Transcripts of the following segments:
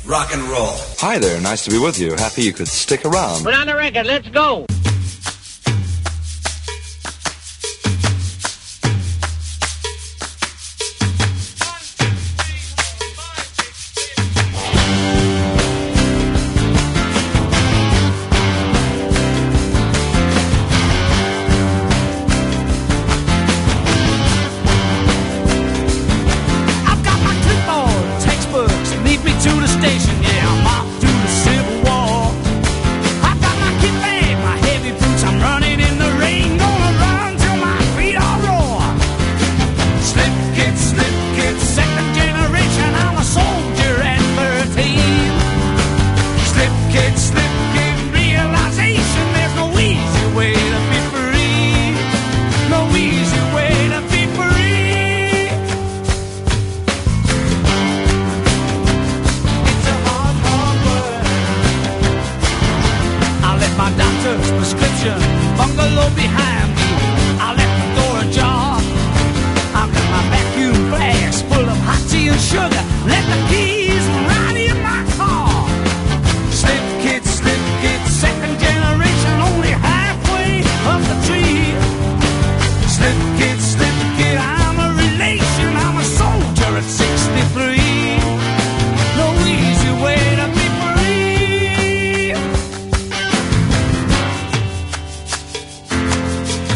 rock and roll. Hi there, nice to be with you. Happy you could stick around. Put on the record, let's go. Bungalow behind me, I left the door ajar. I've got my vacuum flask full of hot tea and sugar. Let the keys right in my car. Slip kid, second generation, only halfway up the tree. Slip kid, I'm a relation, I'm a soldier at 63. No easy way to be free.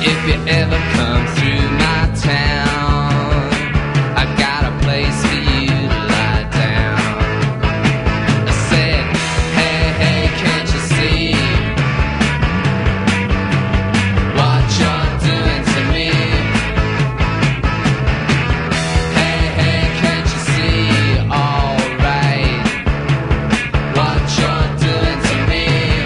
If you ever come through my town, I got a place for you to lie down. I said, hey, hey, can't you see what you're doing to me? Hey, hey, can't you see alright what you're doing to me?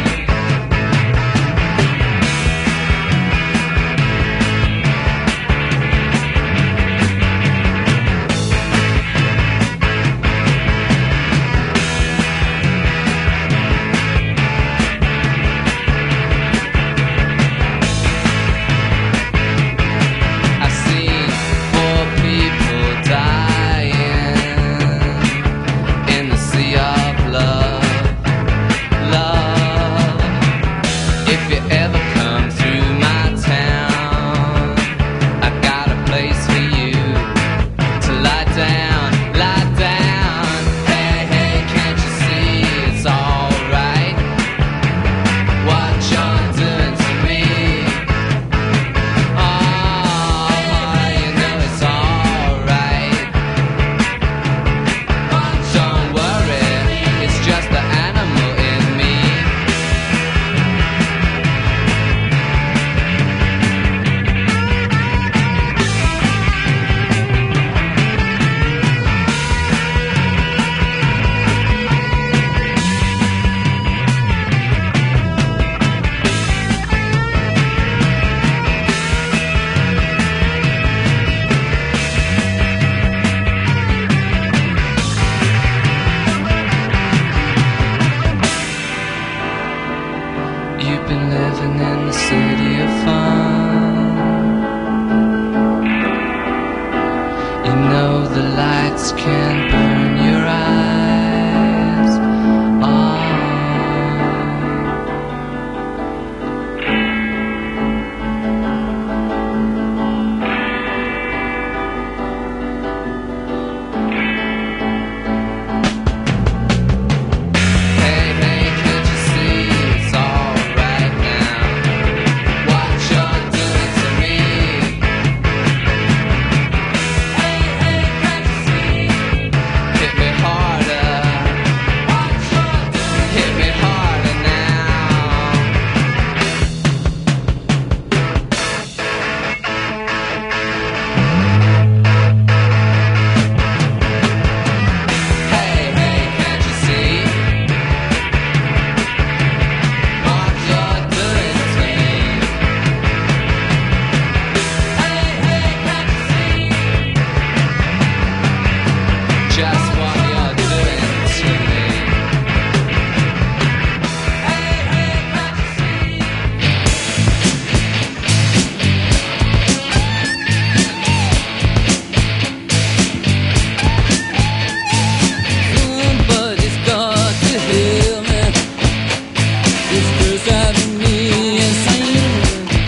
I've seen 4 people dying in the sea of love, love. If you ever come through my town, I got a place for you to lie down, lie down. Hey, hey, can't you see it's alright what you're doing to me? Oh, you know it's alright. Don't worry, it's just the animal in me. You've been living in the city of fun. You know the lights can burn your eyes. Oh. Hey, hey, can't you see it's alright now what you're doing to me? Hey, hey, can't you see? Hit me harder. What you're doing? Hit me harder now. Hey, hey, can't you see what you're doing to me? Hey, hey, can't you see just what you're doing to me? Hey, hey, can't you see? Somebody's got to heal me. This girl's driving me insane.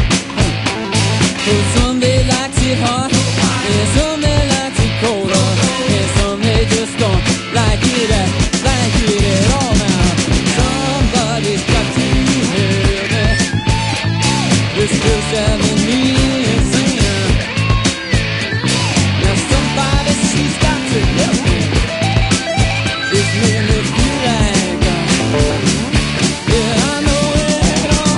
Oh, some they likes it hot, and some they likes it colder, and some they just don't like it at all now. Somebody's got to heal me. This girl's driving me insane. Now somebody, she's got to help me. It's making me feel like yeah, I know it all.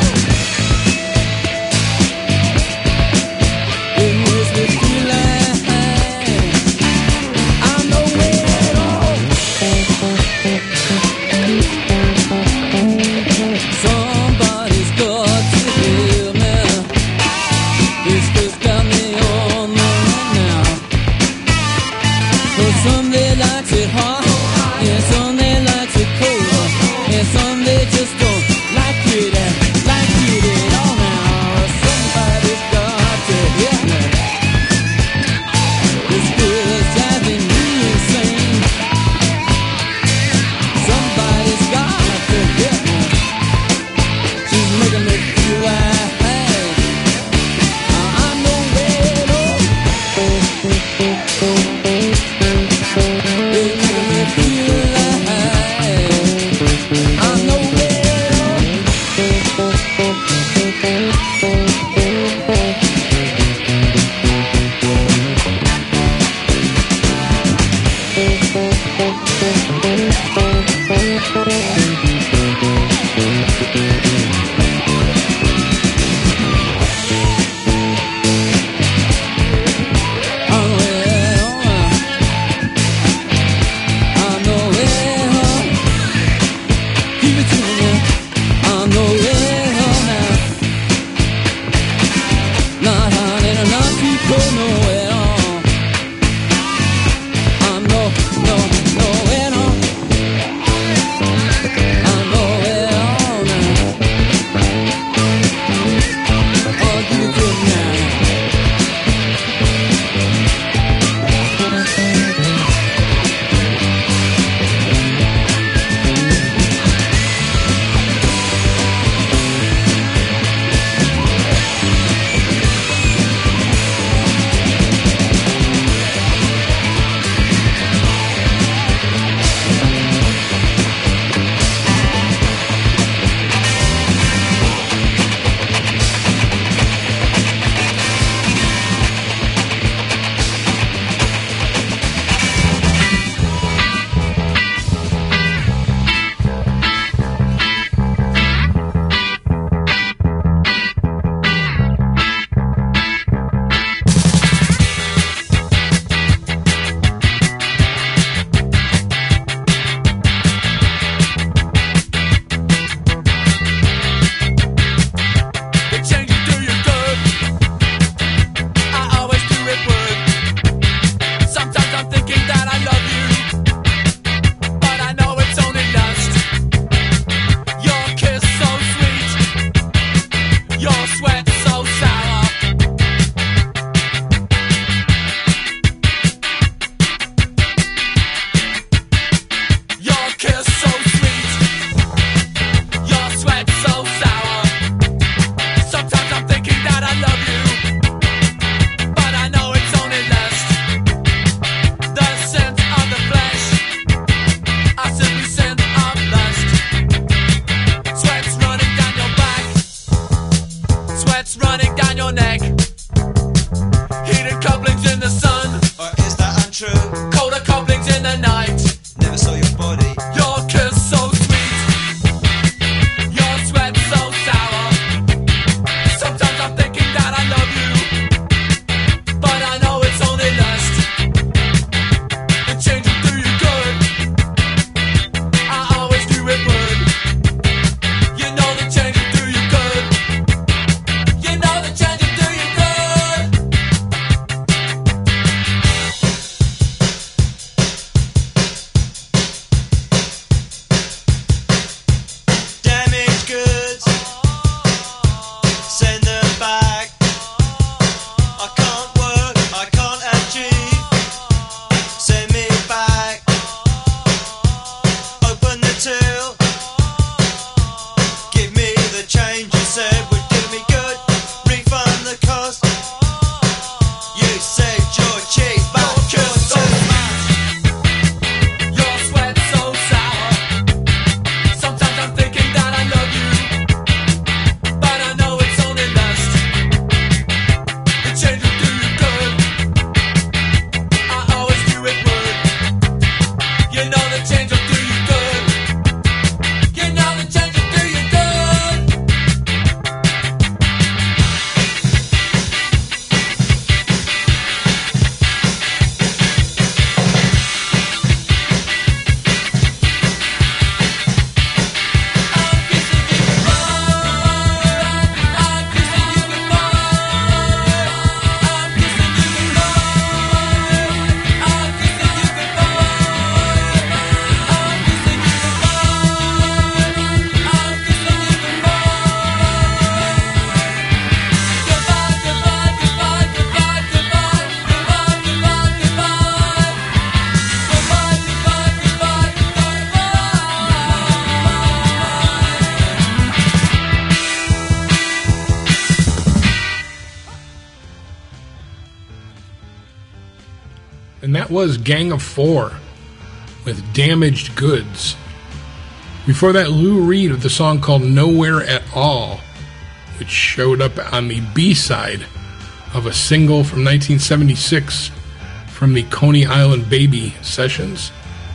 And that was Gang of Four with Damaged Goods. Before that, Lou Reed with the song called Nowhere at All, which showed up on the B-side of a single from 1976 from the Coney Island Baby sessions.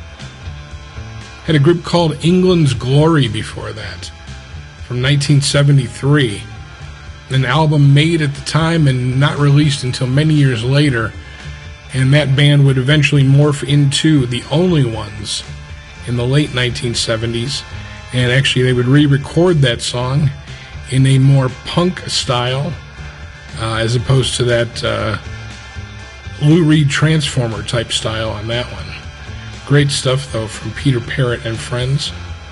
Had a group called England's Glory before that, from 1973. An album made at the time and not released until many years later, and that band would eventually morph into The Only Ones in the late 1970s, and actually they would re-record that song in a more punk style, as opposed to that Lou Reed Transformer type style on that one. Great stuff, though, from Peter Parrott and Friends.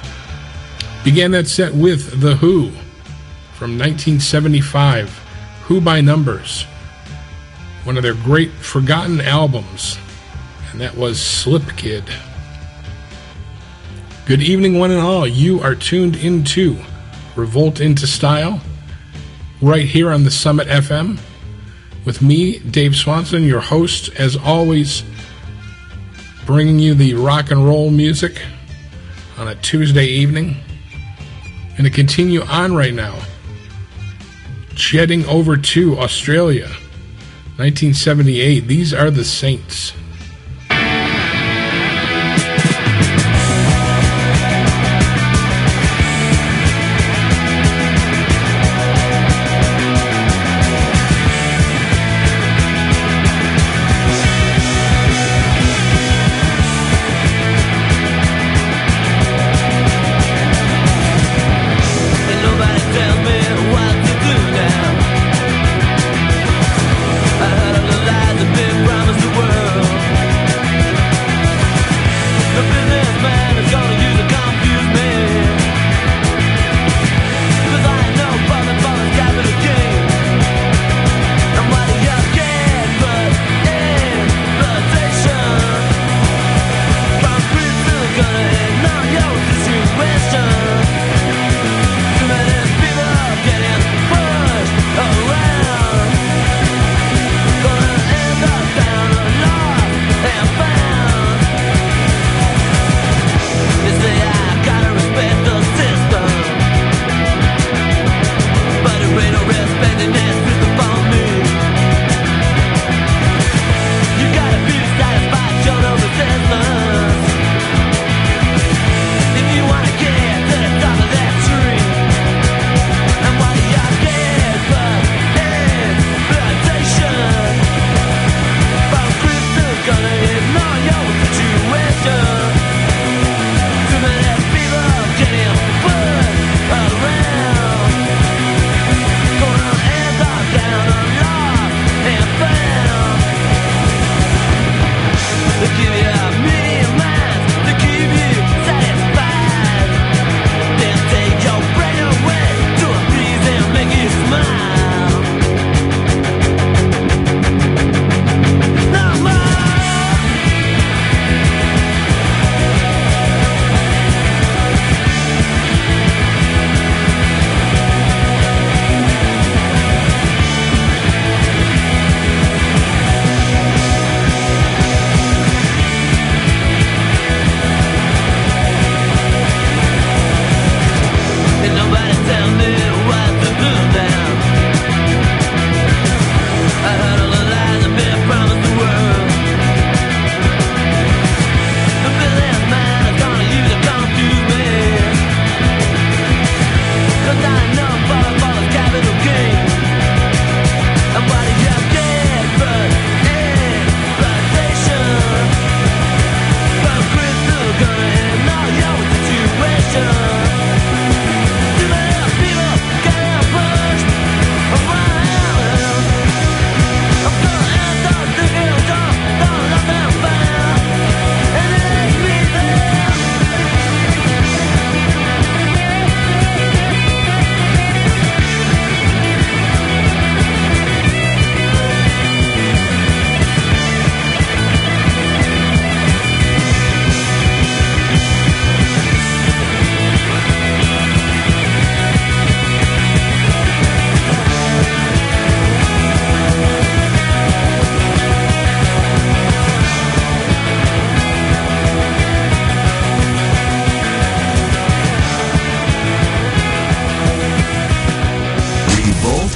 Began that set with The Who from 1975, Who by Numbers, one of their great forgotten albums, and that was Slip Kid. Good evening, one and all. You are tuned into Revolt into Style, right here on the Summit FM, with me, Dave Swanson, your host, as always, bringing you the rock and roll music on a Tuesday evening. And to continue on right now, jetting over to Australia, 1978, these are the Saints. Promised the world.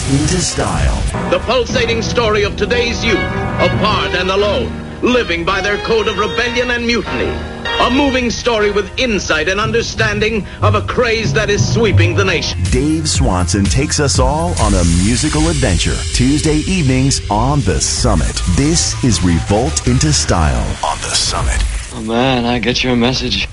into style. The pulsating story of today's youth, apart and alone, living by their code of rebellion and mutiny. A moving story with insight and understanding of a craze that is sweeping the nation. Dave Swanson takes us all on a musical adventure. Tuesday evenings on The Summit. This is Revolt into Style on The Summit. Oh man, I get your message.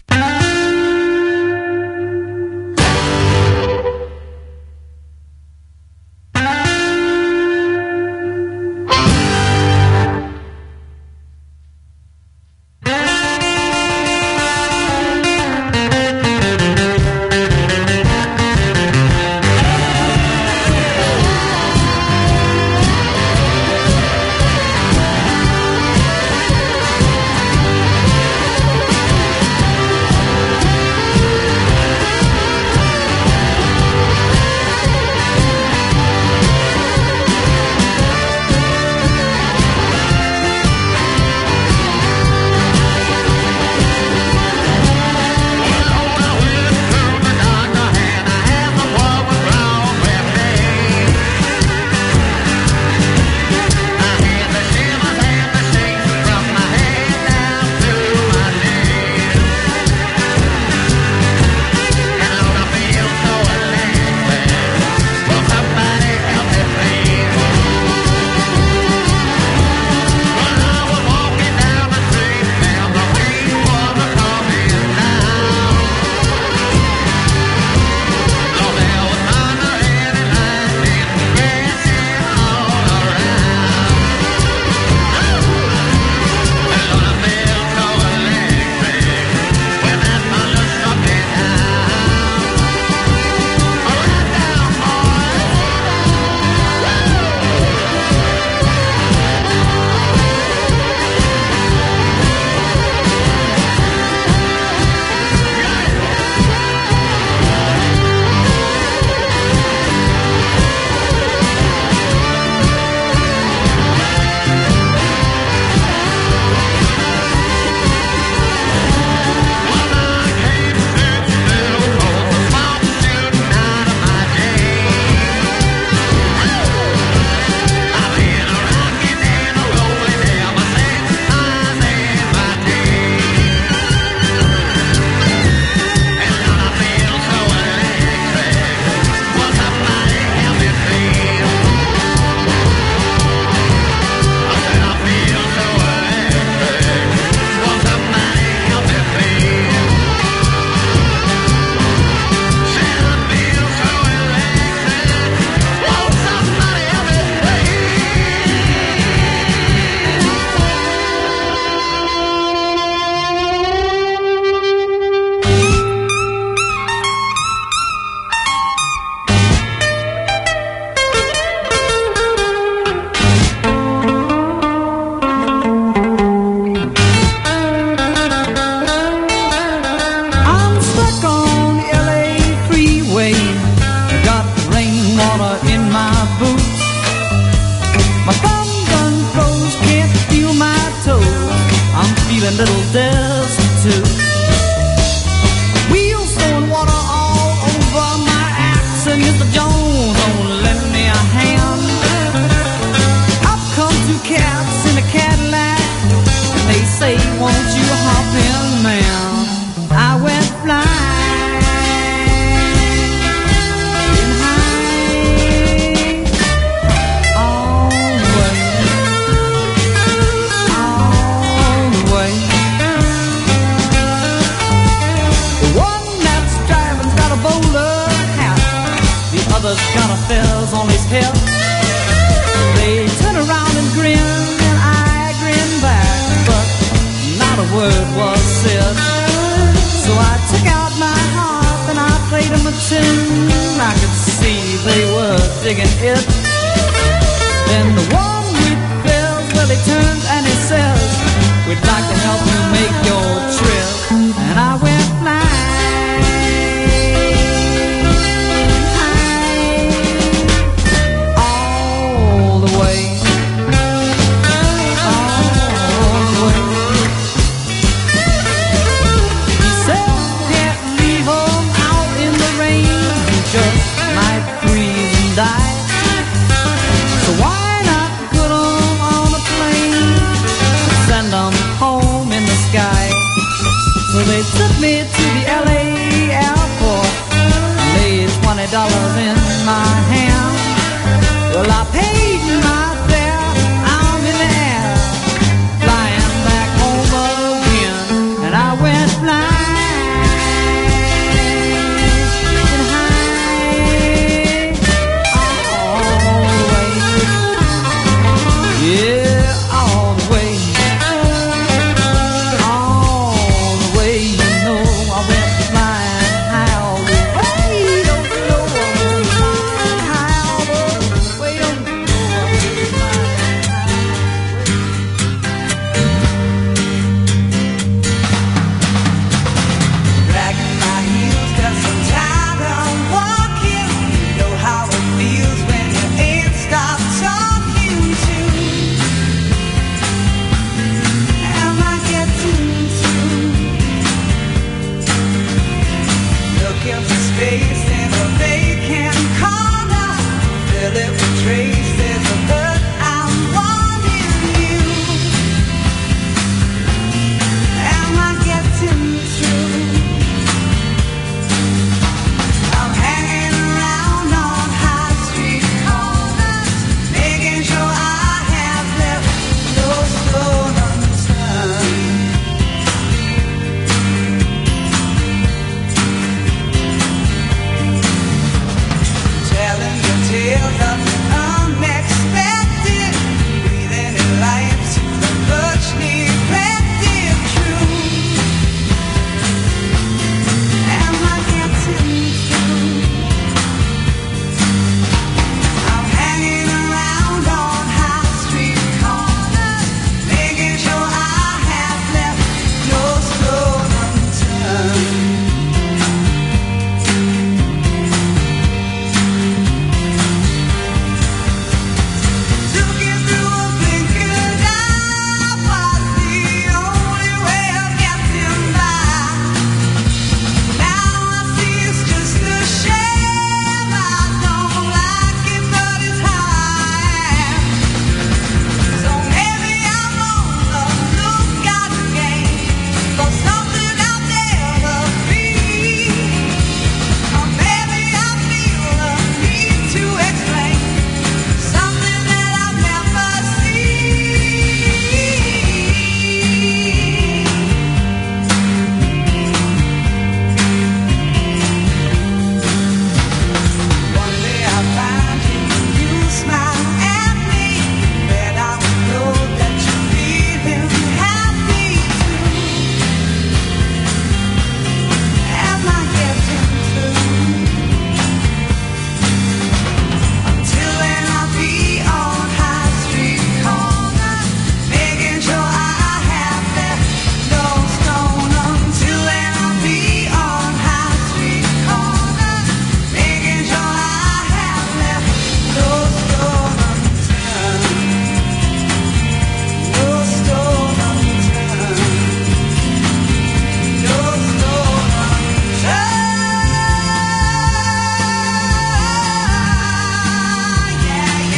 Just might freeze and die. Well, they took me to the LA airport, laid $20 in my hand. Well, I paid my fare, I'm in the air, flying back home again, and I went flying high all the way, yeah, all the way, you know, I went flying high all the way, don't you know, flying high all the way, don't you know, I went flying high. Dragging my heels 'cause I'm tired of walking. You know how it feels when you ain't stopped talking to. Am I getting through? Looking for space in a vacant corner, fill it with traces of hurt. I'm wanting you. Am I getting through? I'm hanging around on high street corners, making sure I have left no stone unturned. Telling the tales of the unexpected, breathing in life to the much neglected truth. Am I getting through? I'm hanging around on high street corners, making sure I have left no stone unturned. Looking through a blinkered eye was the only way of getting by. Now I see it's just a shame. I don't like it, but it's high. So maybe I'm on the lookout again for something I'll never be. Or maybe I feel a need to explain something that I've never seen. One day I'll find you, you smile at me, then I will know that you're feeling happy too. Am I getting through? Until then I'll be on high street corners, making sure I have left no stone. Until then I'll be on high street corners, making sure I have left no stone unturned. No stone unturned. No stone unturned. Yeah,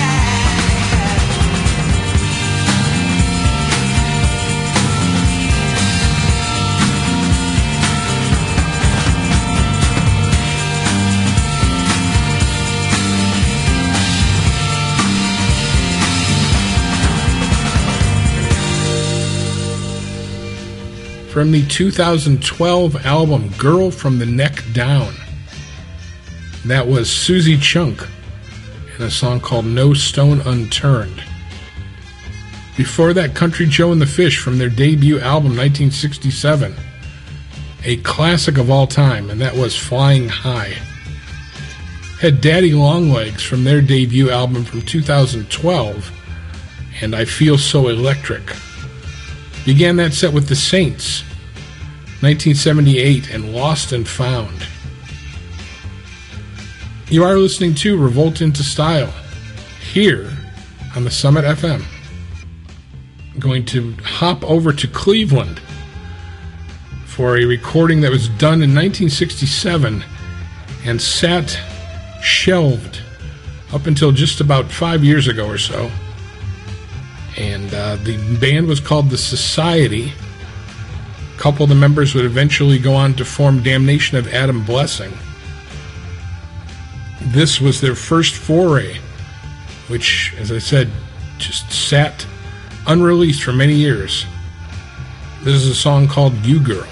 From the 2012 album Girl from the Neck Down. That was Susie Chunk in a song called No Stone Unturned. Before that, Country Joe and the Fish from their debut album 1967. A classic of all time, and that was Flying High. Had Daddy Longlegs from their debut album from 2012, and I Feel So Electric. Began that set with The Saints, 1978, and Lost and Found. You are listening to Revolt into Style here on the Summit FM. I'm going to hop over to Cleveland for a recording that was done in 1967 and sat shelved up until just about 5 years ago or so. And the band was called The Society, A couple of the members would eventually go on to form Damnation of Adam Blessing. This was their first foray, which, as I said, just sat unreleased for many years. This is a song called You Girl.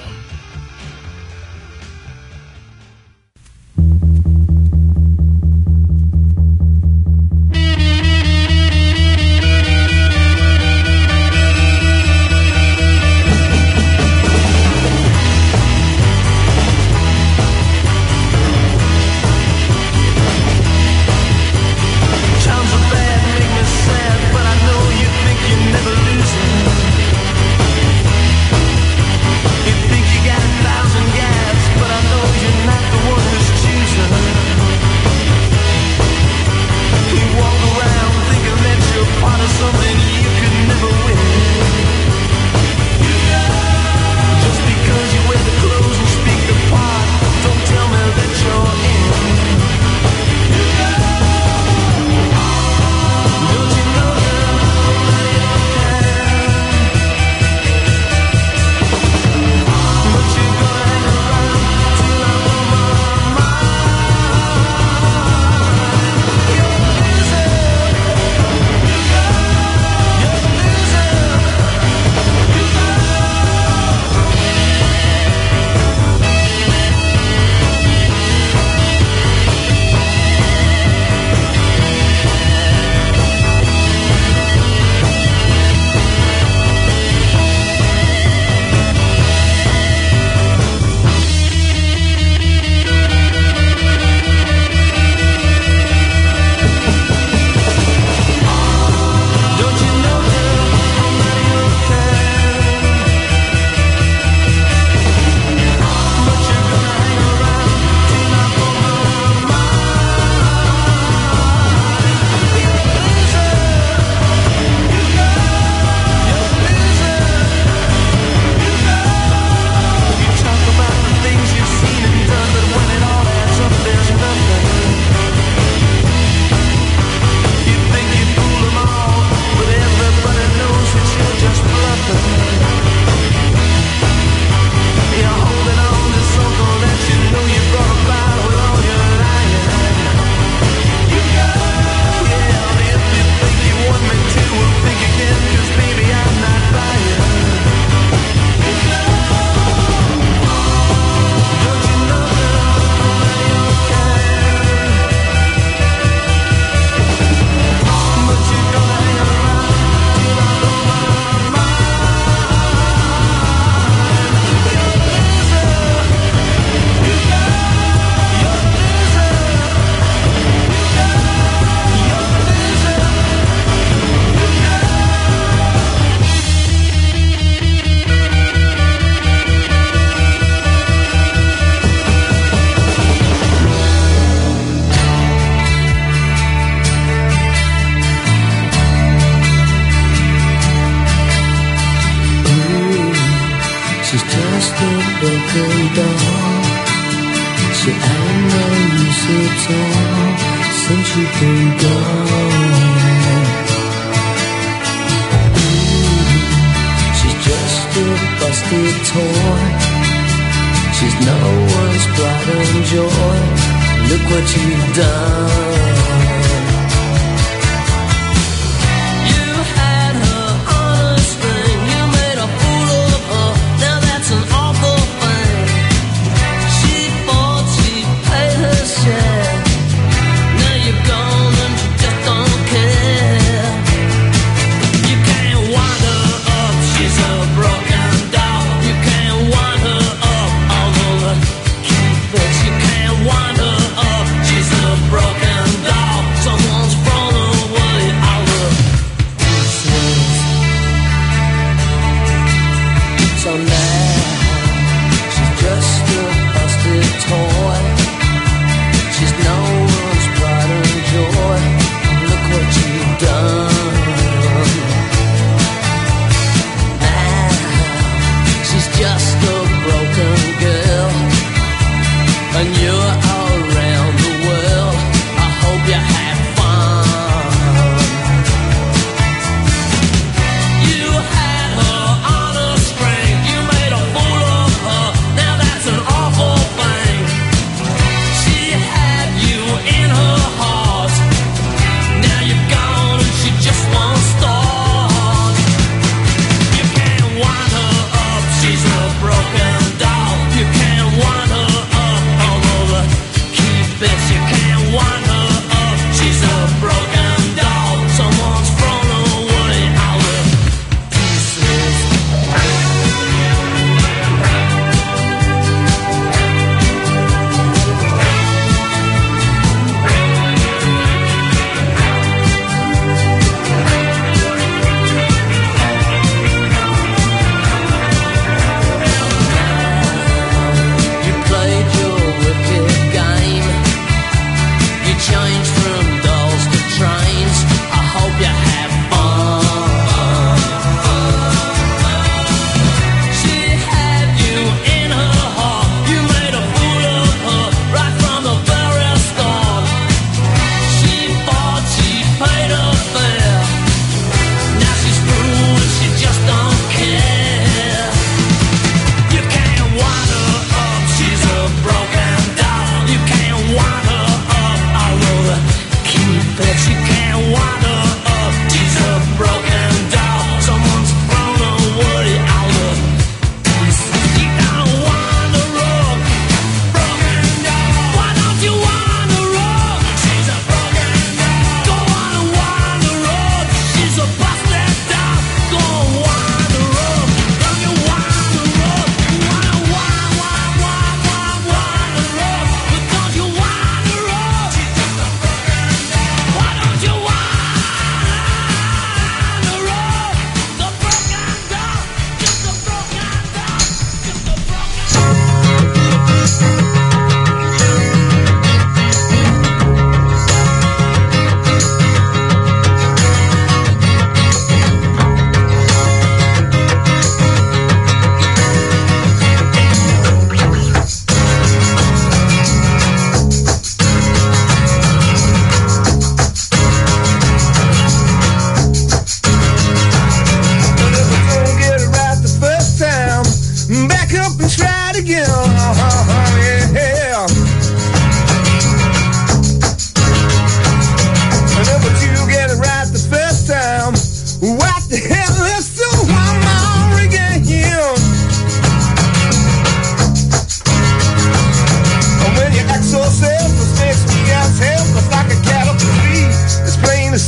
But you can't wind her up, she's a broken doll.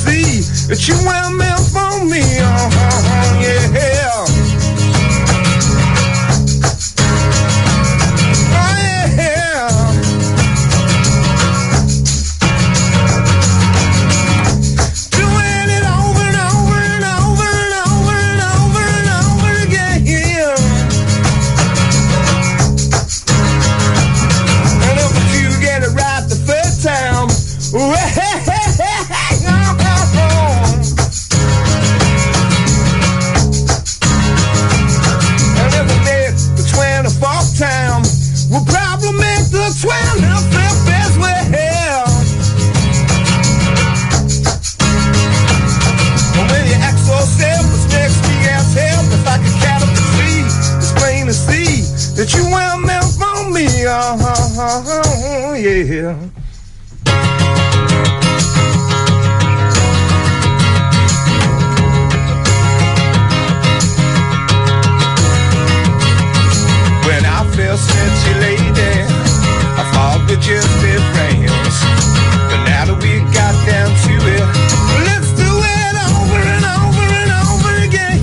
see that you were meant for me. Yeah. That you were meant for me, yeah. When I first met you, lady, I thought we'd just be friends. But now that we got down to it, let's do it over and over and over again.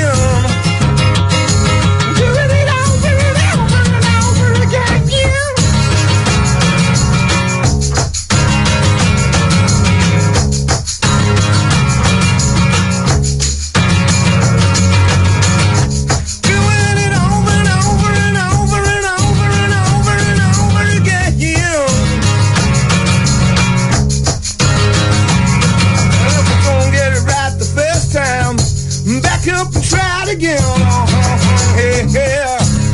Up and try it again. Yeah.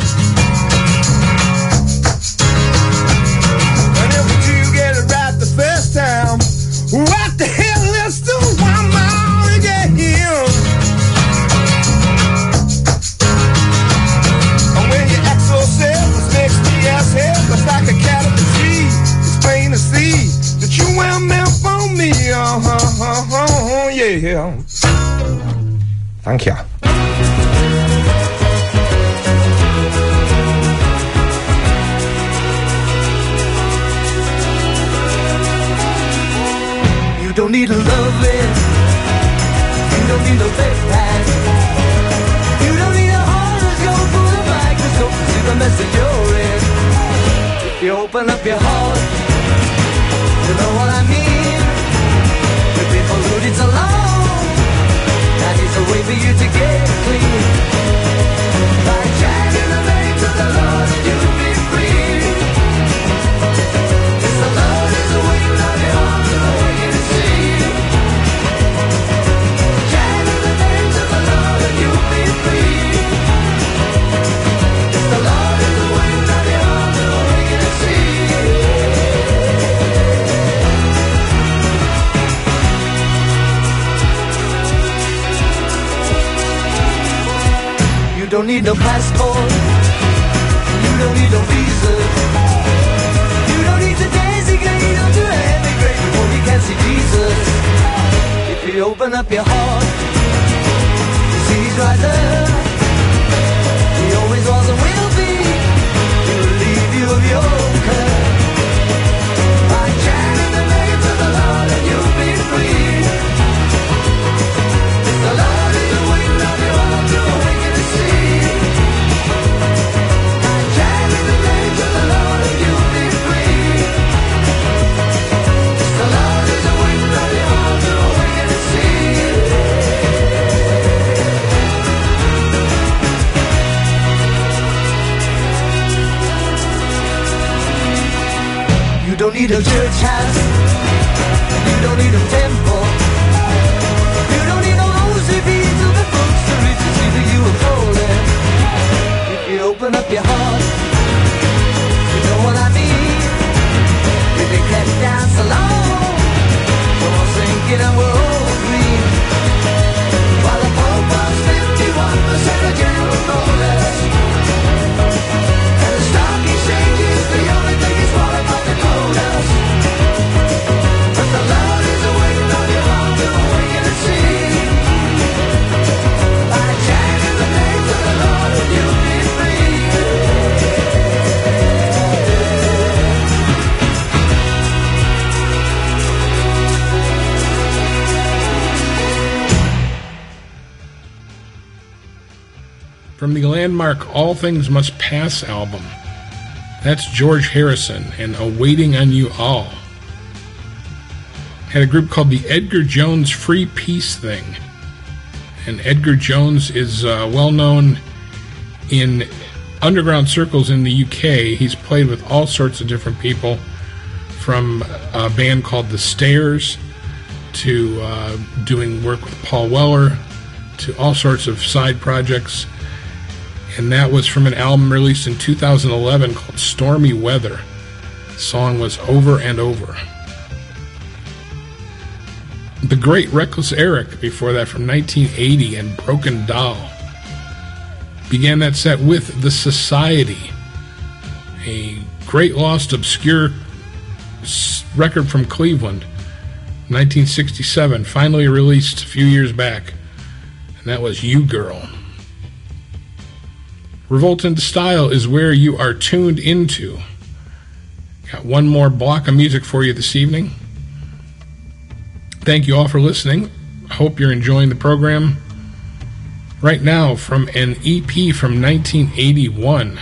And if we do get it right the first time, what the hell, let's do one more again. And when you act so selfish, makes me ass helpless like a cat up the tree. It's plain to see that you were meant for me. Yeah. Thank you. You don't need a loving. You don't need a backpack. You don't need a horoscope for the microscope to see the message you're in. If you open up your heart, you know what I mean. We've been polluted so long. That is a way for you to get clean. By chanting the name to the Lord and you'll be free. It's the Lord is the way of your arms and the way you see. Chanting the name to the Lord and you'll be free. It's the Lord is the way of your arms and the way you see. You don't need no passport. You don't need no visa. You don't need to designate or to emigrate before you can see Jesus. If you open up your heart, you see He's right there. He always was and will be. He will relieve you of your care. By chanting the name of the Lord and you'll be free. The Lord is the wind of your arms and the way you see. By chanting the name of the Lord and you'll be free. The Lord is the wind of your arms and the way you see. You don't need a church house. You don't need a temple. You don't need no rosy beads or the books to reach to see that you are falling. If you open up your heart, you know what I mean. We've been kept down so long, we're all sinking and we're all green. While the Pope was 51% of general knowledge, and the stock exchange is the only thing that's qualified to code us. But the Lord is the wind of your arms and the way you see. By chanting the name of the Lord and you'll be free. From the landmark All Things Must Pass album, that's George Harrison and Awaiting on You All. Had a group called the Edgar Jones Free Peace Thing. And Edgar Jones is well known in underground circles in the UK. He's played with all sorts of different people, from a band called The Stairs to doing work with Paul Weller to all sorts of side projects. And that was from an album released in 2011 called Stormy Weather. The song was Over and Over. The Great Reckless Eric before that from 1980 and Broken Doll. Began that set with The Society, a great lost obscure record from Cleveland, 1967, finally released a few years back, and that was You Girl. Revolt into Style is where you are tuned into. Got one more block of music for you this evening. Thank you all for listening. I hope you're enjoying the program. Right now, from an EP from 1981,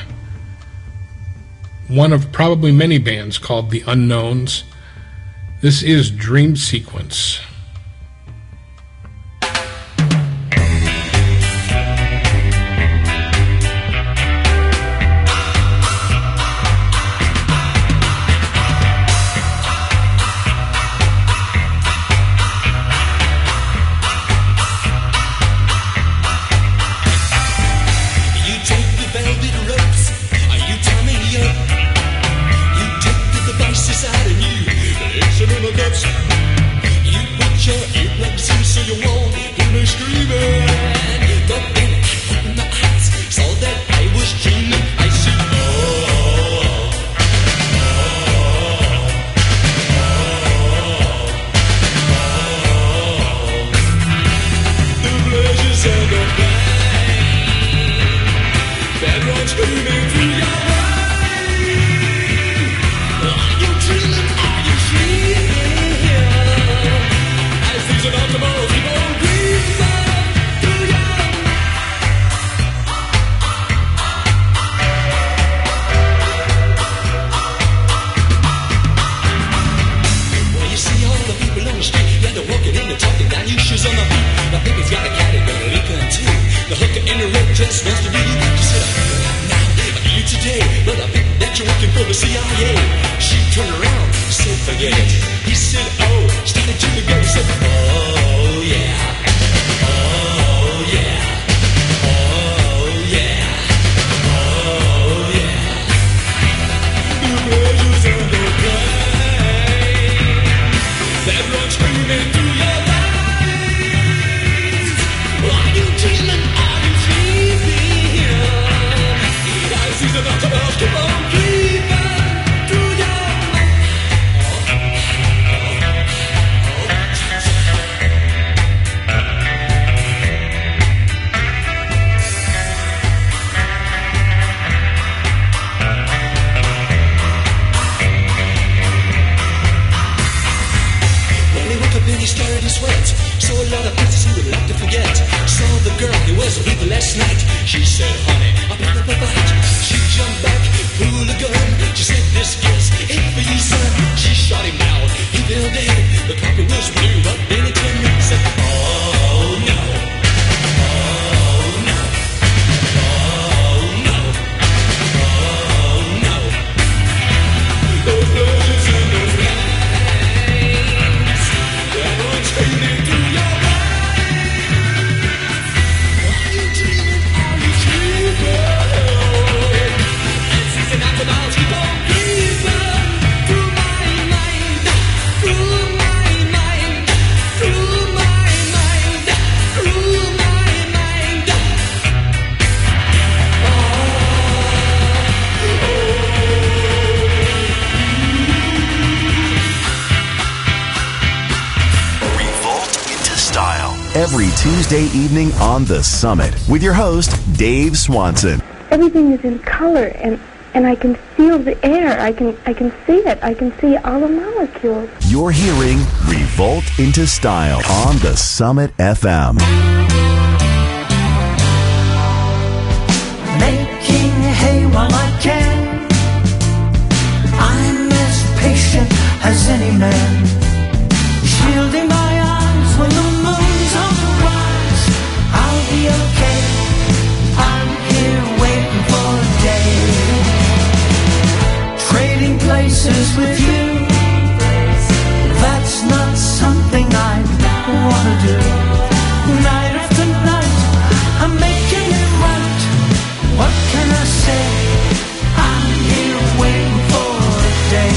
one of probably many bands called The Unknowns. This is Dream Sequence. Every Tuesday evening on The Summit with your host, Dave Swanson. Everything is in color, and I can feel the air. I can see it. I can see all the molecules. You're hearing Revolt into Style on The Summit FM. making hay while I can. I'm as patient as any man, shielding my eyes when the moon's on the rise. I'll be okay, I'm here waiting for a day. Trading places with you, that's not something I wanna do. Night after night, I'm making it right. What can I say? I'm here waiting for a day.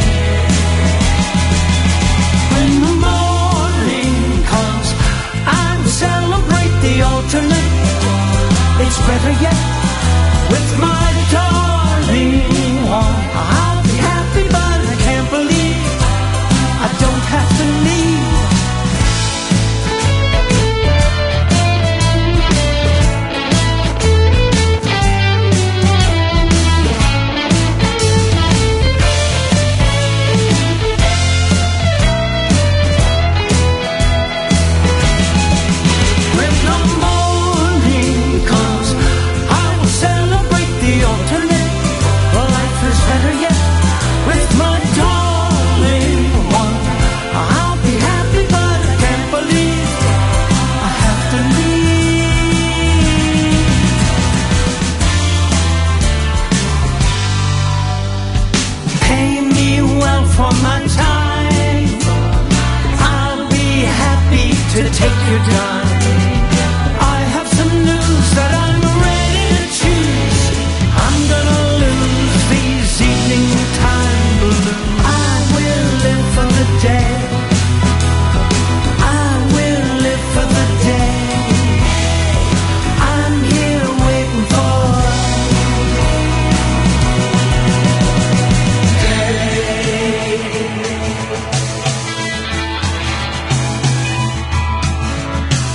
When the morning comes, I will celebrate the alternate. It's better yet with my darling one. I'll be happy, but I can't believe I don't have to leave. When the morning comes, I will celebrate the alternate. Well, life is better yet with my darling one. I'll be happy, but I can't believe I have to leave. Pay me well for my time. I'll be happy to take your time. I have some news that I'm ready to choose. I'm gonna lose these evening time blues. I will live for the day. I will live for the day. I'm here waiting for day.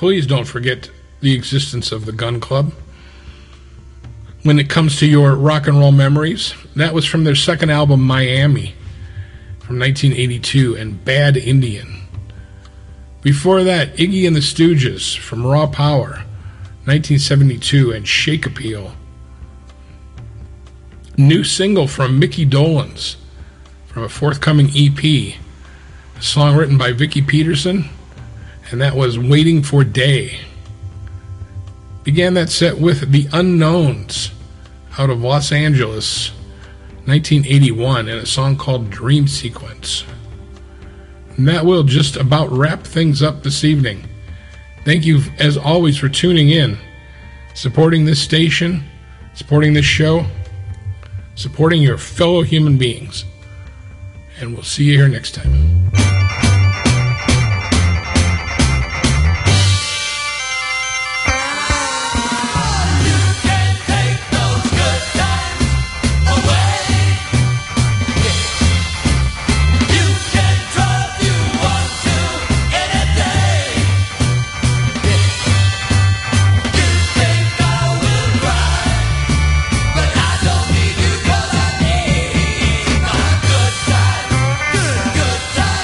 please don't forget the existence of the Gun Club. When it comes to your rock and roll memories, that was from their second album, Miami, from 1982, and Bad Indian. Before that, Iggy and the Stooges from Raw Power, 1972, and Shake Appeal. New single from Mickey Dolenz from a forthcoming EP, a song written by Vicky Peterson, and that was Waiting for Day. Began that set with The Unknowns out of Los Angeles, 1981, and a song called Dream Sequence. And that will just about wrap things up this evening. Thank you, as always, for tuning in, supporting this station, supporting this show, supporting your fellow human beings. And we'll see you here next time. Good time.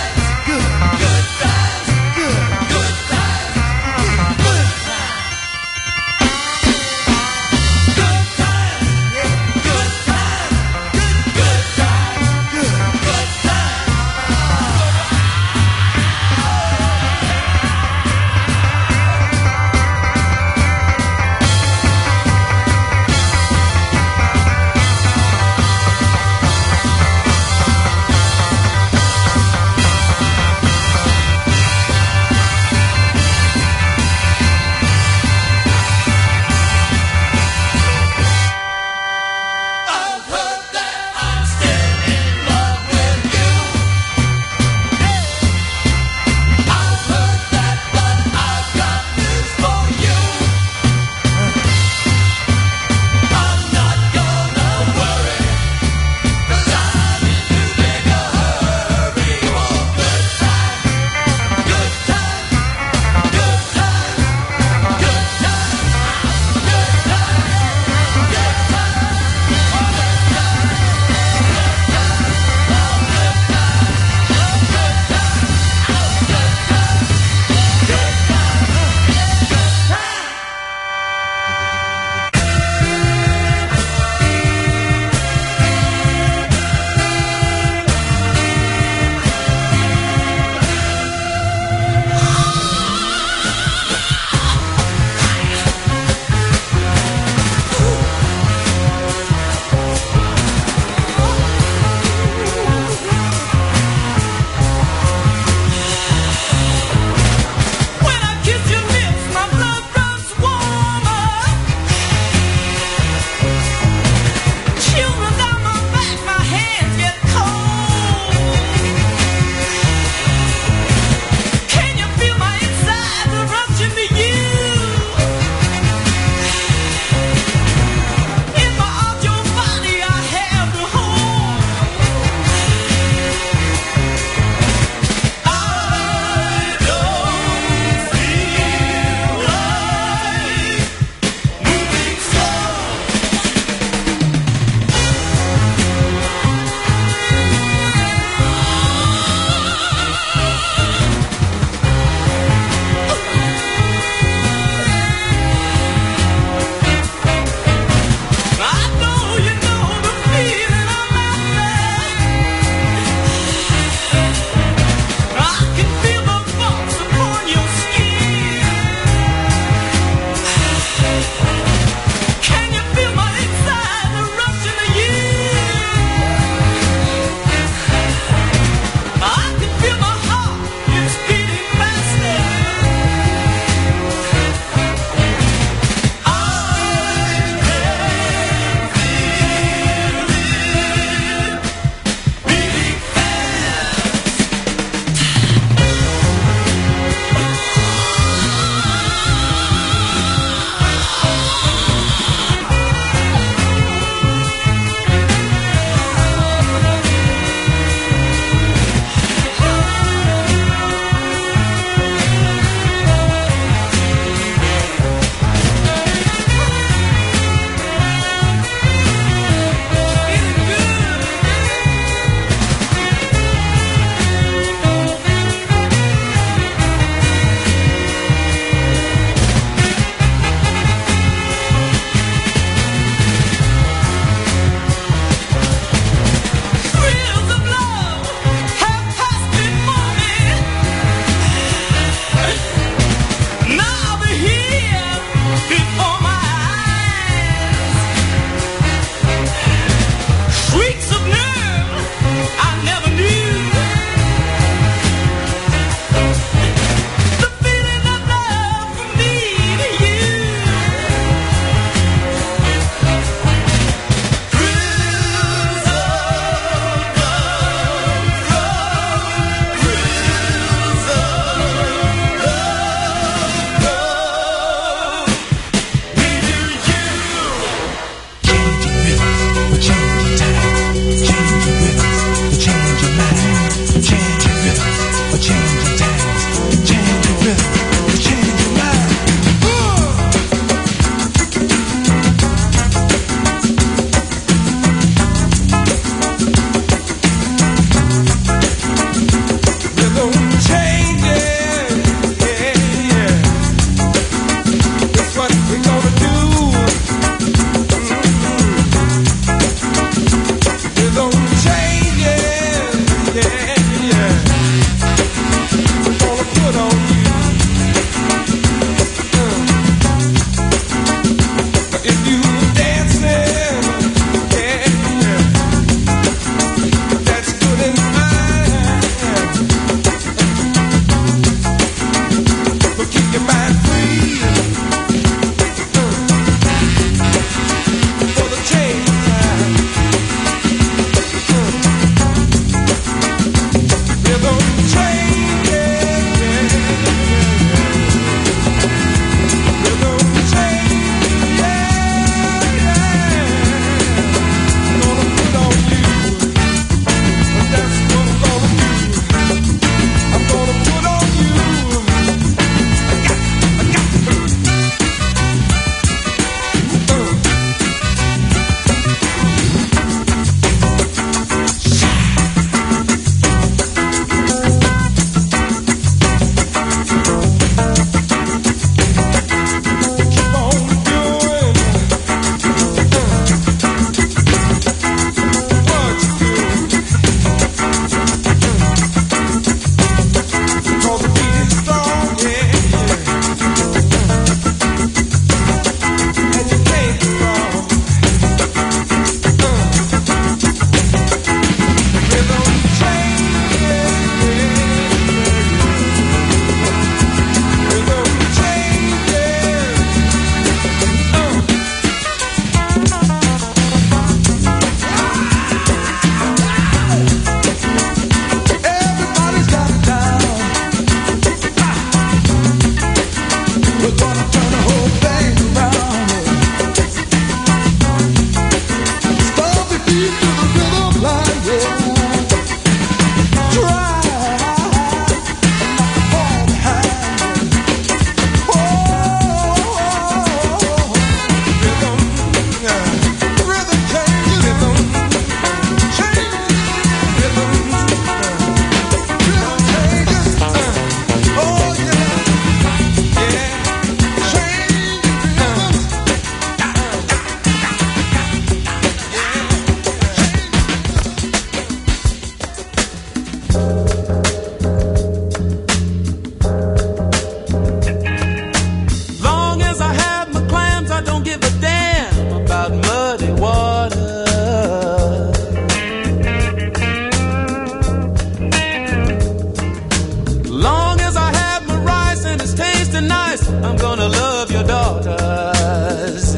twice, I'm gonna love your daughters.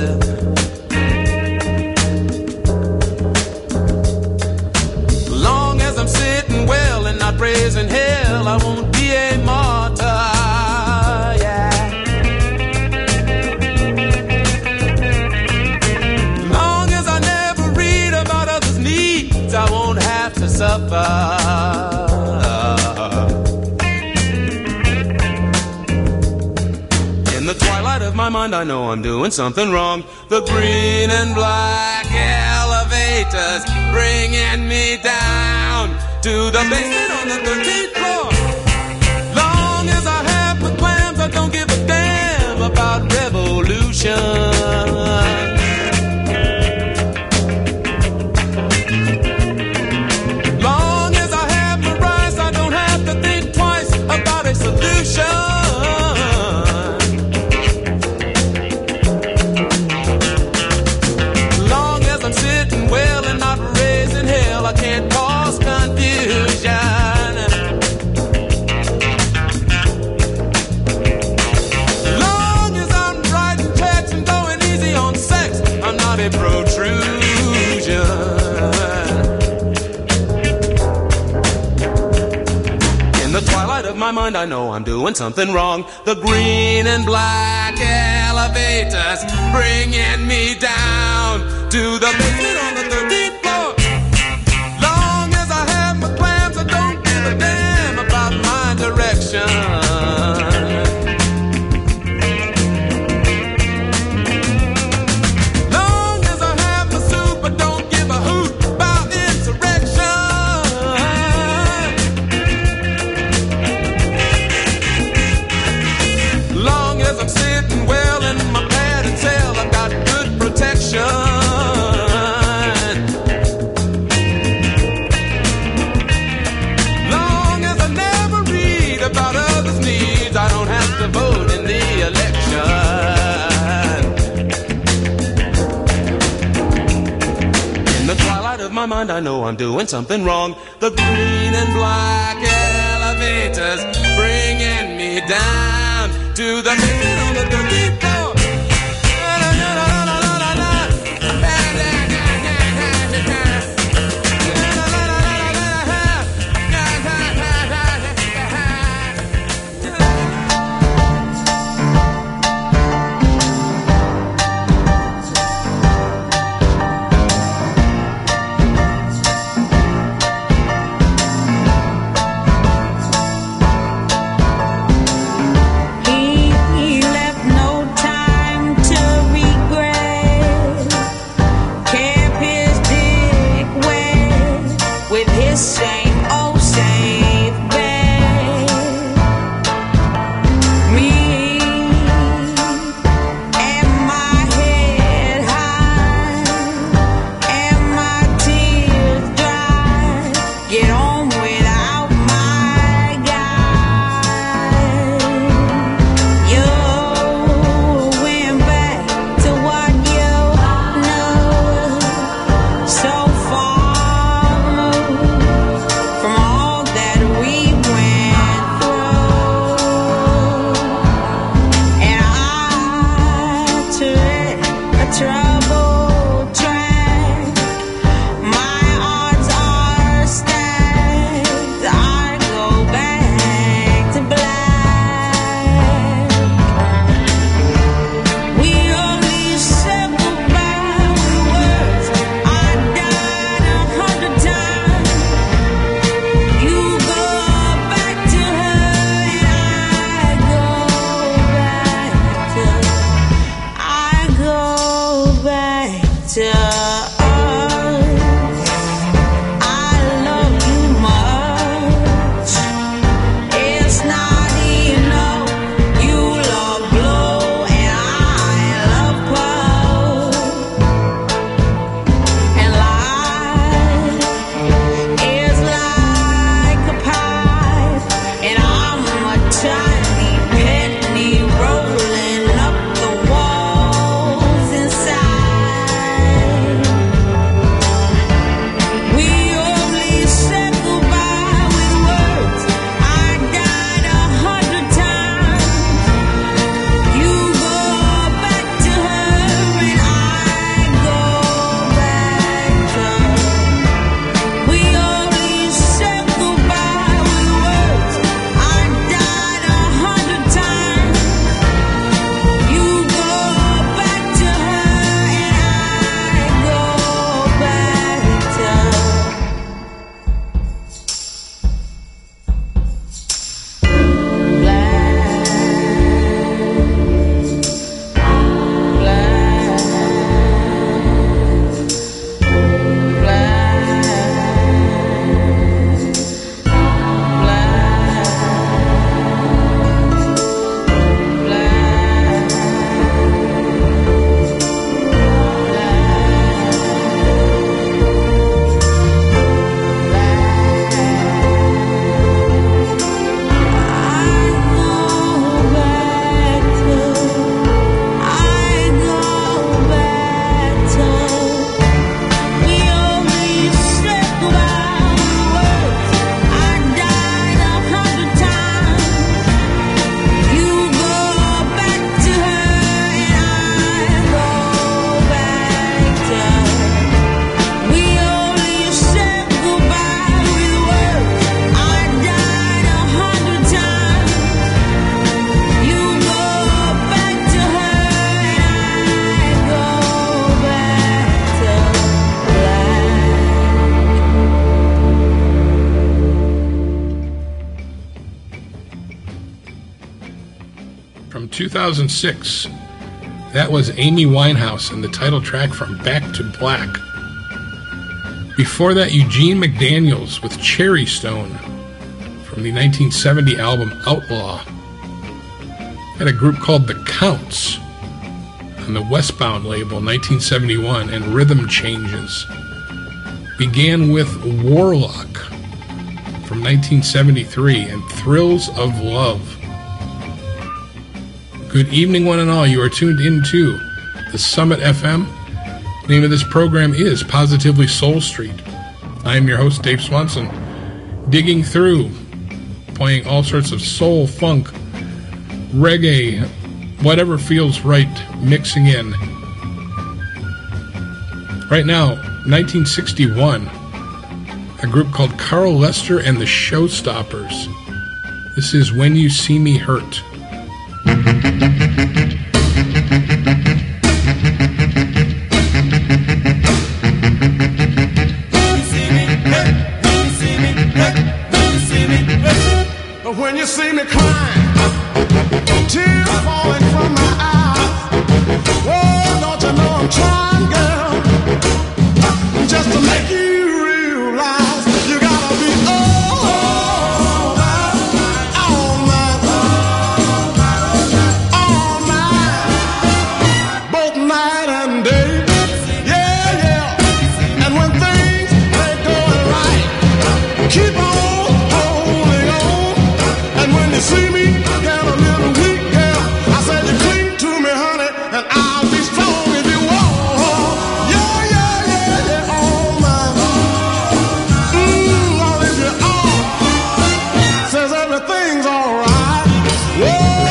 Long as I'm sitting well and not raising hell, I won't be a martyr. Yeah. Long as I never read about others' needs, I won't have to suffer. In the twilight of my mind, I know I'm doing something wrong. The green and black elevators bringing me down to the basement on the 13th floor. Long as I have my clams, I don't give a damn about revolution. Long as I have my rights, I don't have to think twice about a solution. Long as I'm sitting well and not raising hell, I can't cause confusion. Long as I'm writing checks and going easy on sex, I'm not a protrusion. In the twilight of my mind, I know I'm doing something wrong. The green and black elevators bringing me down to the basement on the 13th floor. Long as I have my clams, I don't give a damn about my direction. Long as I have my soup, I don't give a hoot about insurrection. Long as I'm sitting well in my padded cell, I've got good protection. Long as I never read about others' needs, I don't have to vote in the election. In the twilight of my mind, I know I'm doing something wrong. The green and black elevators bringing me down to the basement on the 13th floor. He left no time from 2006. That was Amy Winehouse and the title track from Back to Black. Before that, Eugene McDaniels with Cherry Stone from the 1970 album Outlaw. Had a group called The Counts on the Westbound label, 1971, and Rhythm Changes. Began with Warlock from 1973 and Thrills of Love. Good evening, one and all. You are tuned into the Summit FM. The name of this program is Positively Soul Street. I am your host, Dave Swanson, digging through, playing all sorts of soul, funk, reggae, whatever feels right, mixing in. Right now, 1961, a group called Carl Lester and the Showstoppers. This is When You See Me Hurt. When you see me crying, tears falling from my eyes, oh, don't you know I'm trying, girl, just to make you realize you gotta be all night, both night and day, yeah, yeah, and when things ain't going right, keep on. See me get a little weak, girl. I said you cling to me, honey, and I'll be strong if you want. Yeah, yeah, yeah, yeah, oh my. Lord, if you're on, says everything's alright. Whoa,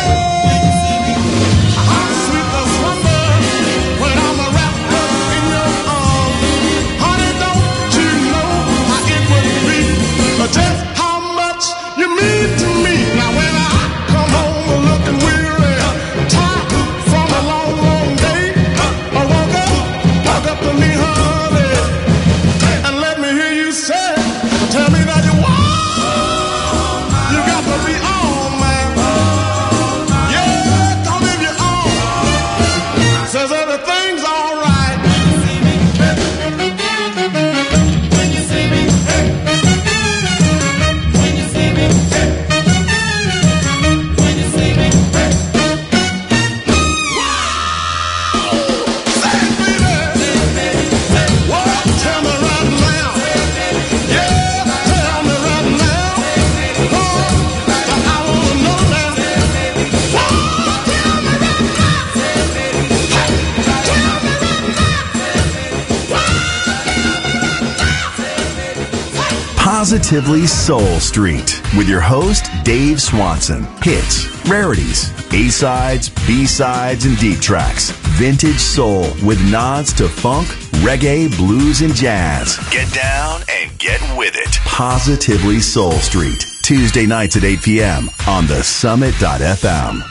I'm sweet as slumber when I'm wrapped up in your arms. Honey, don't you know how it would be, but just how much you mean to me. Now when I come home looking weary, tired from a long, long day, I walk up to me, honey, and let me hear you say, tell me that you want, you got to be on, man. Yeah, come if you're on, says everything's all right. When you see me, when you see me, when you see me, tell me right now, yeah, tell me right now, I wanna know now, tell me right now. Positively Soul Street with your host, Dave Swanson. Hits, rarities, A-sides, B-sides, and deep tracks. Vintage soul with nods to funk, reggae, blues, and jazz. Get down and get with it. Positively Soul Street. Tuesday nights at 8 p.m. on the Summit.fm.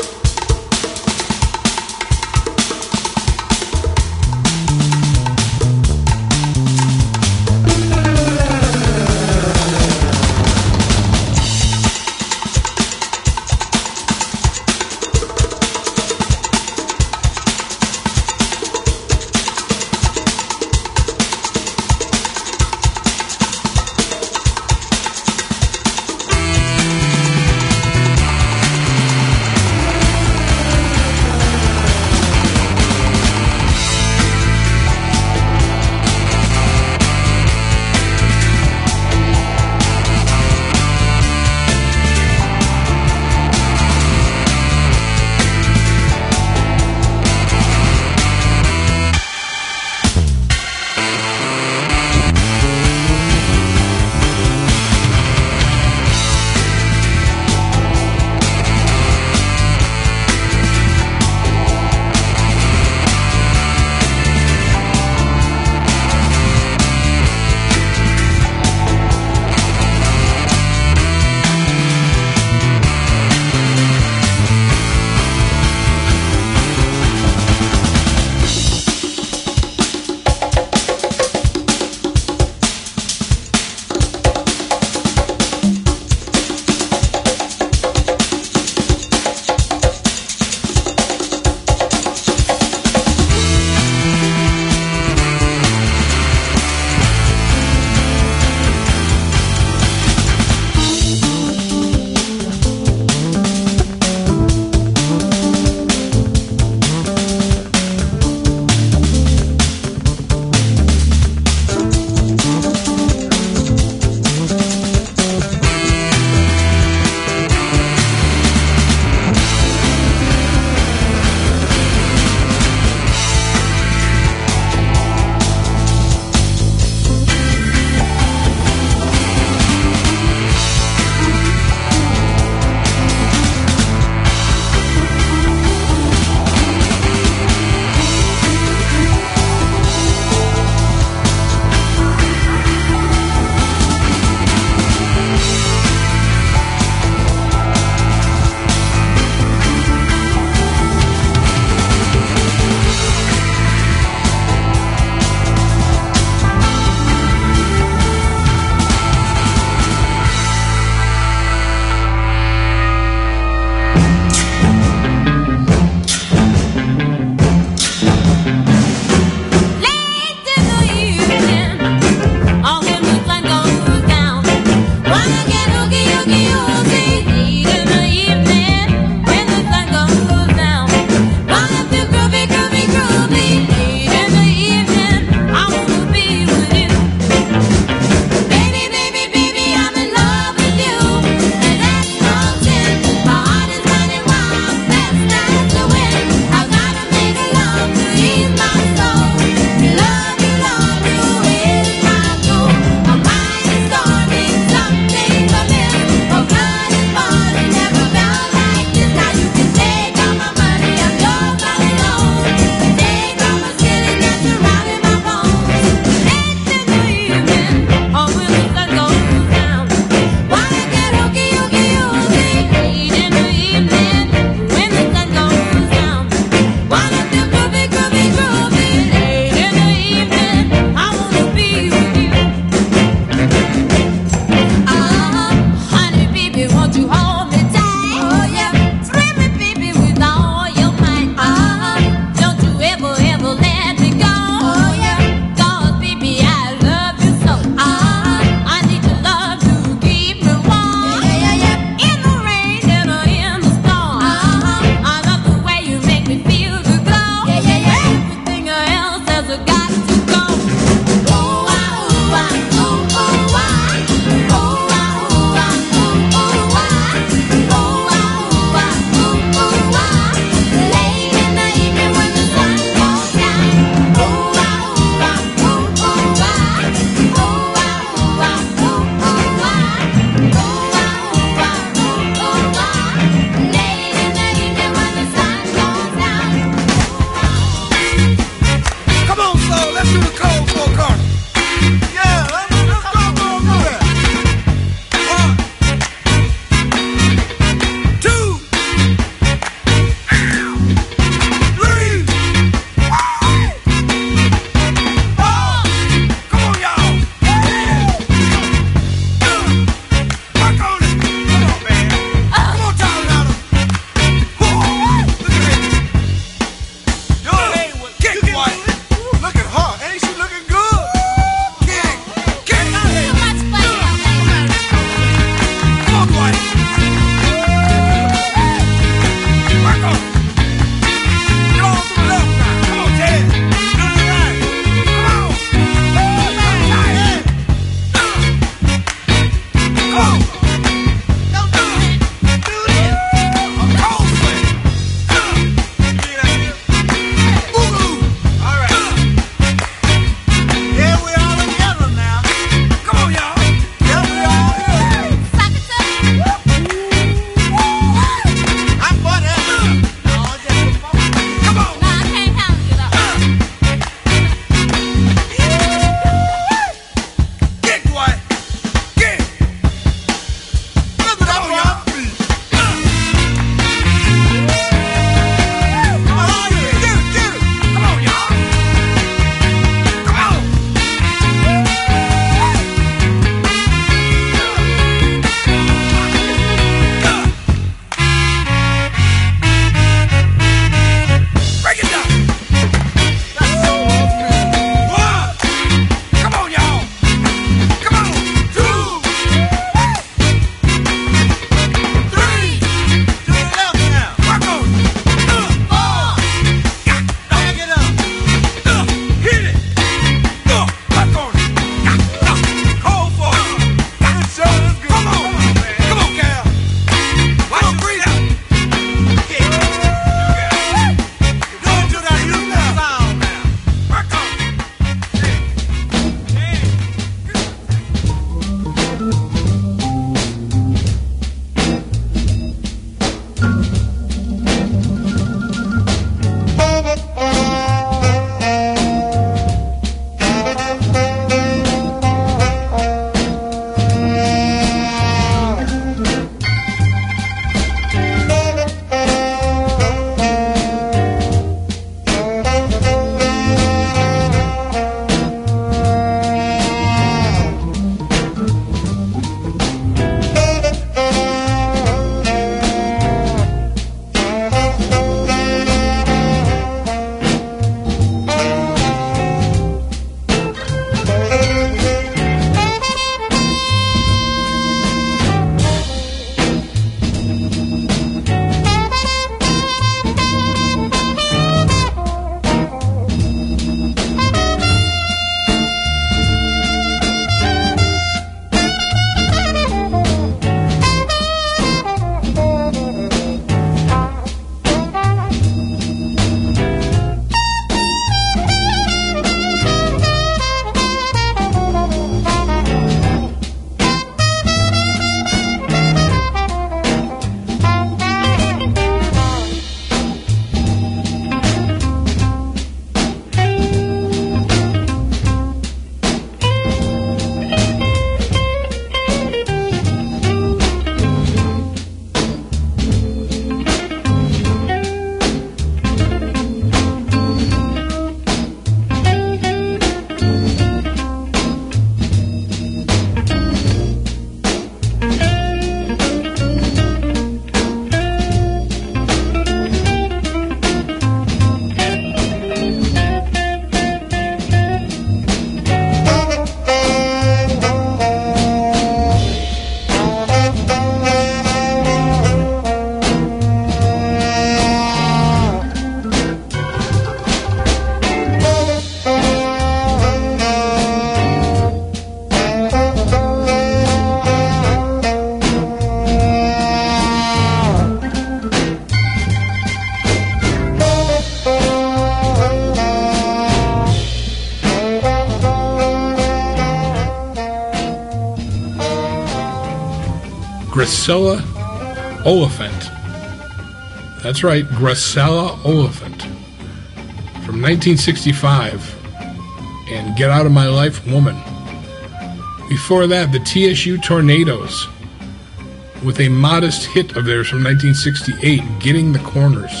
Gracilla Oliphant. That's right, Gracilla Oliphant. From 1965. And Get Out of My Life, Woman. Before that, the TSU Tornadoes, with a modest hit of theirs from 1968, Getting the Corners.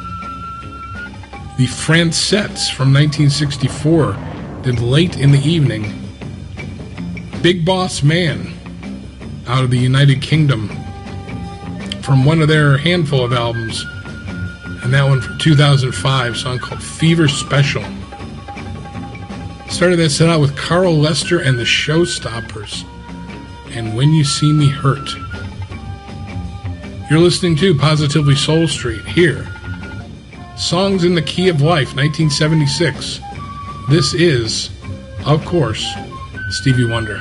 The Francettes from 1964 did Late in the Evening. Big Boss Man, out of the United Kingdom, from one of their handful of albums, and that one from 2005, a song called Fever Special. Started that set out with Carl Lester and the Showstoppers, and When You See Me Hurt. You're listening to Positively Soul Street here. Songs in the Key of Life, 1976. This is, of course, Stevie Wonder.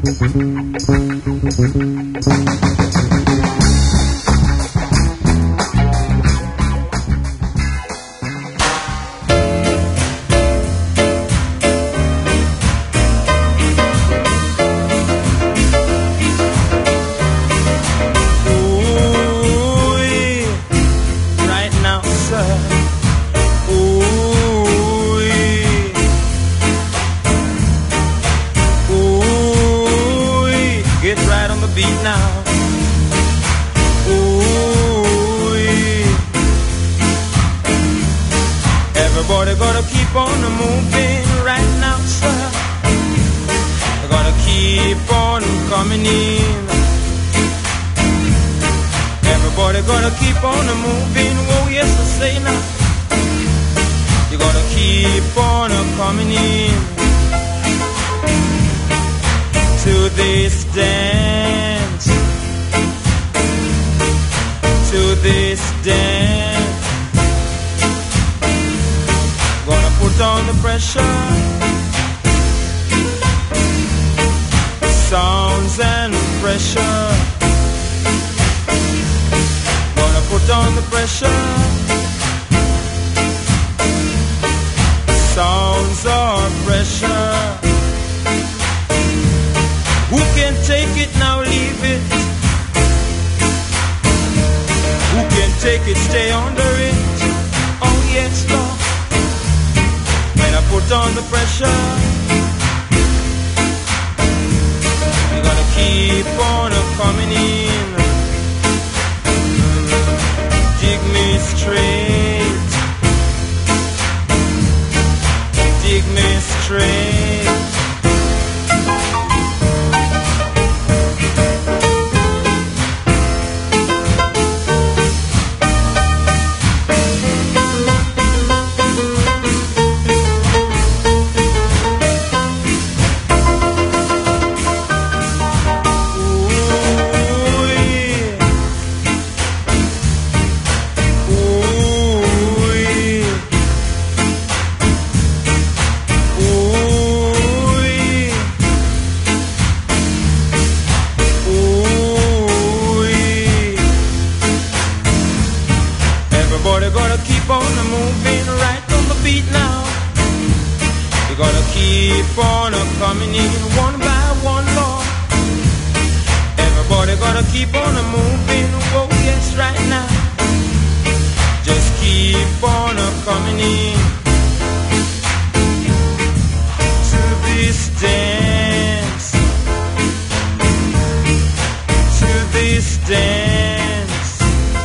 Dance.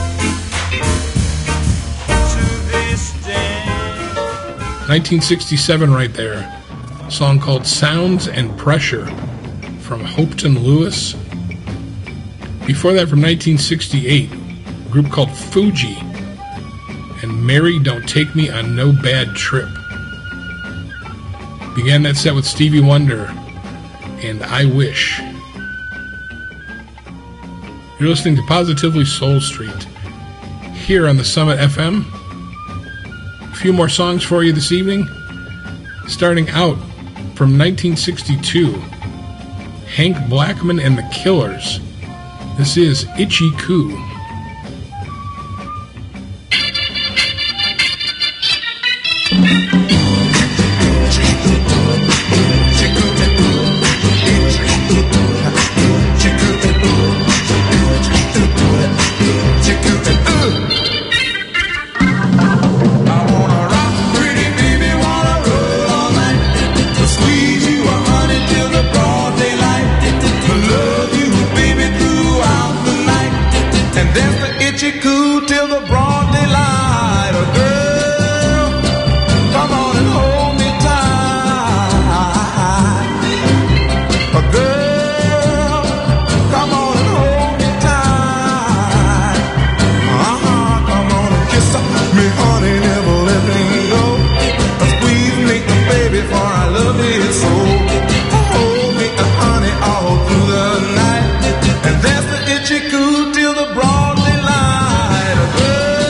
1967 right there. A song called Sounds and Pressure from Hopton Lewis. Before that, from 1968, a group called Fuji and Mary Don't Take Me on No Bad Trip. Began that set with Stevie Wonder and I Wish. You're listening to Positively Soul Street here on the Summit FM. A few more songs for you this evening. Starting out from 1962, Hank Blackman and the Killers. This is Itchy Coo. Till the broad daylight, girl.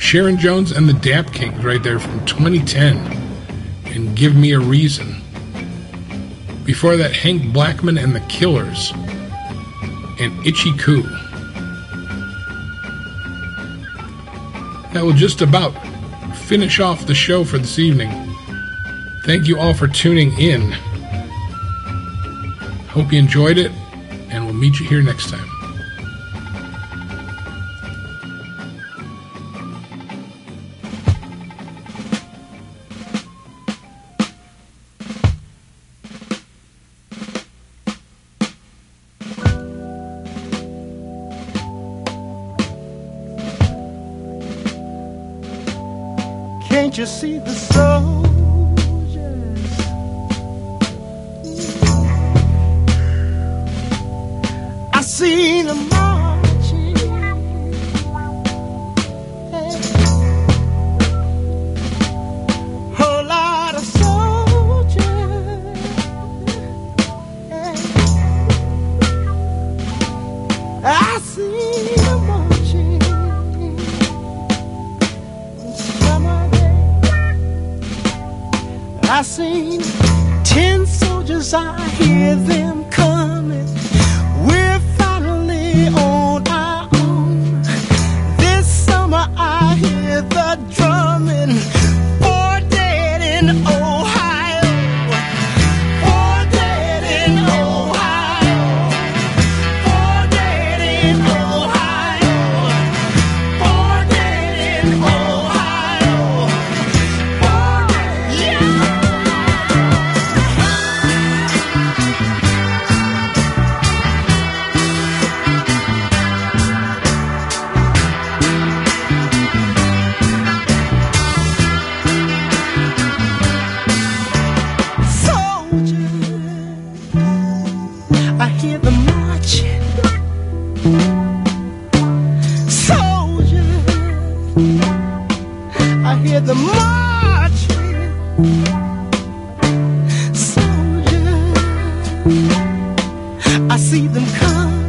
Sharon Jones and the Dap Kings right there from 2010. And Give Me a Reason. Before that, Hank Blackman and the Killers. And Itchy Coo. That will just about finish off the show for this evening. Thank you all for tuning in. Hope you enjoyed it, and we'll meet you here next time. Can't you see the soldiers? I seen them marching. Whole lot of soldiers. I seen them marching. I seen 10 soldiers, I hear them coming. We're finally on our own. This summer I hear the drumming. 4 dead in Ohio. 4 dead in Ohio. 4 dead in Ohio. 4 dead in Ohio. 4 dead, yeah. I hear them marching. Soldiers, I hear them marching. Soldiers, I see them come.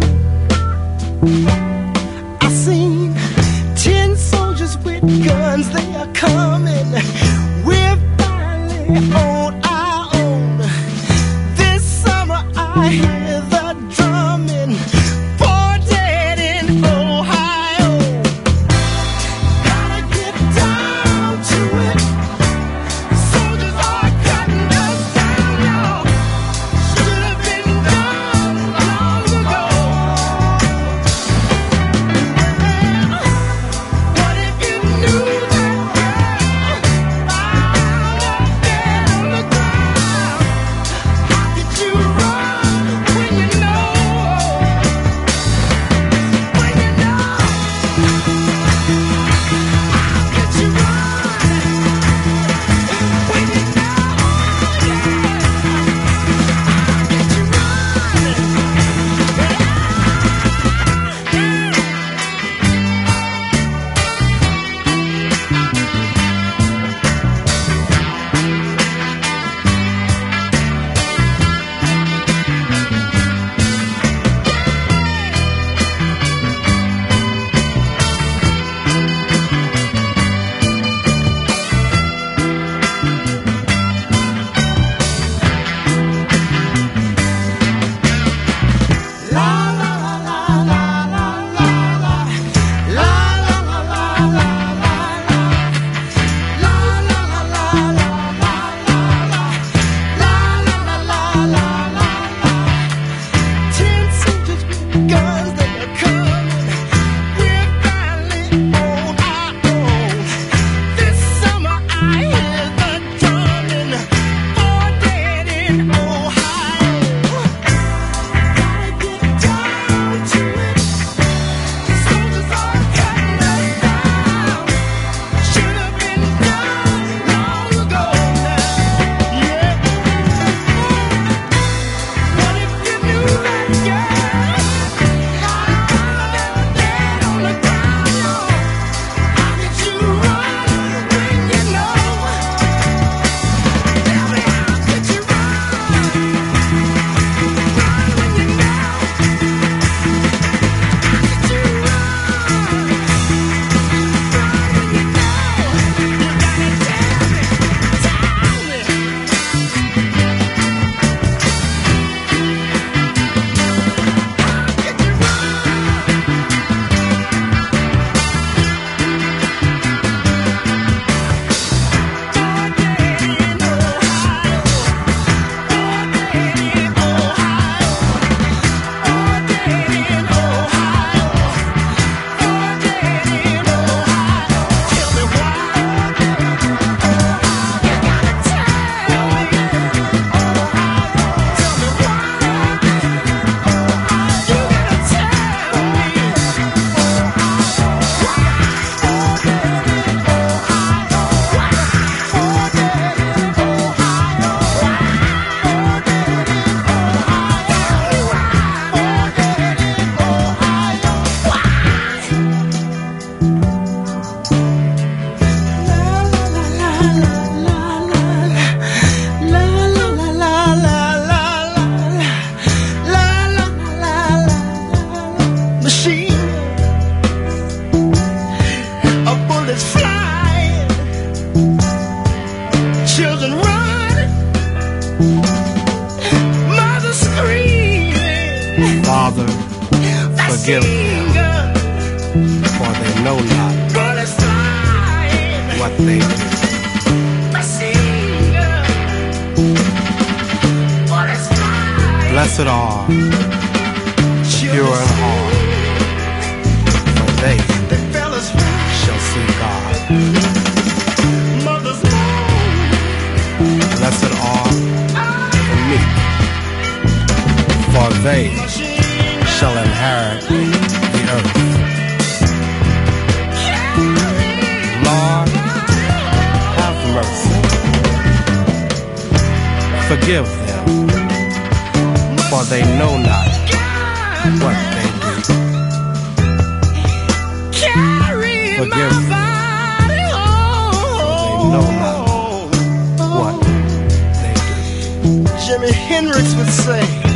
I seen 10 soldiers with guns, they are coming. We're finally on our own. This summer I hear the drumming. 4 dead in Ohio. Gotta get down to it. Soldiers are cutting us down, y'all. Should have been done long ago. Forgive them, for they know not what they do. Blessed are the pure in heart, for they shall see God. Blessed are the meek, for they shall inherit the earth. Lord, have mercy. Forgive them, for they know not what they do. Forgive them, for they know not what they do. Jimi Hendrix would say,